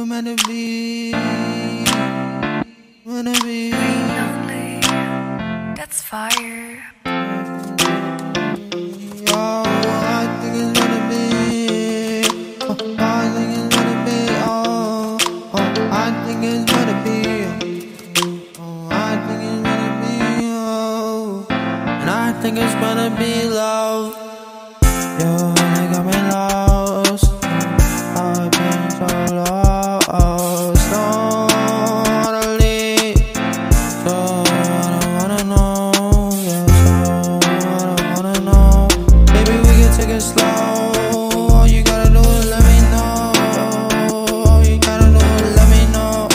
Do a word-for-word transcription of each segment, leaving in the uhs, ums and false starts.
we're meant to be, meant to be. Lonely, that's fire. Oh, I think it's meant to be. Oh, I think it's meant to be. Oh, oh, I think it's meant to be. Oh, I think it's meant to be. Oh, and I think it's meant to be love. You only got me lost. I've been so lost. Don't wanna leave. So I don't wanna know. Yeah, so I don't wanna know. Baby, we can take it slow. All you gotta do is let me know. All you gotta do is let me know.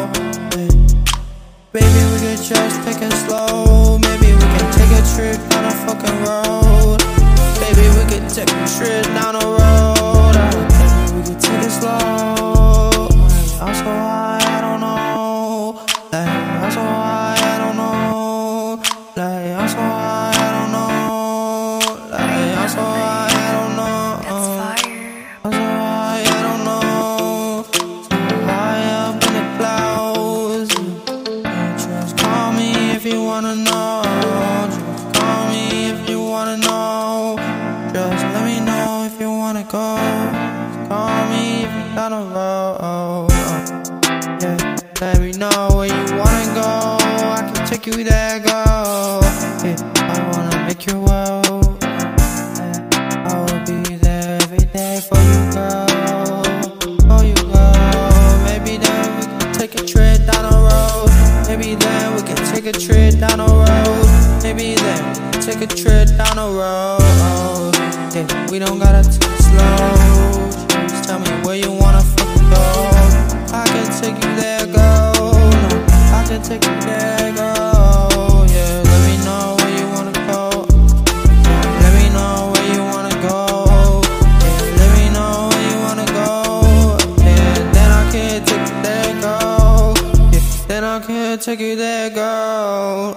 Baby, we can just take it slow. Maybe we can take a trip down a fucking road. Baby, we could take a trip down the road. Baby, we could take it slow. I'm so high, I don't know. Like, I'm so high, I don't know. Like, I'm so high, I don't know. Like, I'm so high, I don't know. That's fire. I'm so high, I don't know. So high up in the clouds. Just call me if you wanna know. Just call me if you wanna know. Just let me know if you wanna go. Just call me if you down the road. Yeah, let me know where you wanna go. I can take you there, go. Yeah, I wanna make you well. Yeah, I will be there every day for you, girl. For you, girl. Maybe then we can take a trip down the road. Maybe then we can take a trip down the road. Maybe then we can take a trip down the road. Yeah, we don't gotta take it slow. Just tell me where you wanna fucking go. I can take you there, go. No, I can take you there, go. Yeah, let me know where you wanna go. Yeah, let me know where you wanna go. Yeah, let me know where you wanna go. Yeah, then I can take you there, go. Yeah, then I can take you there, go.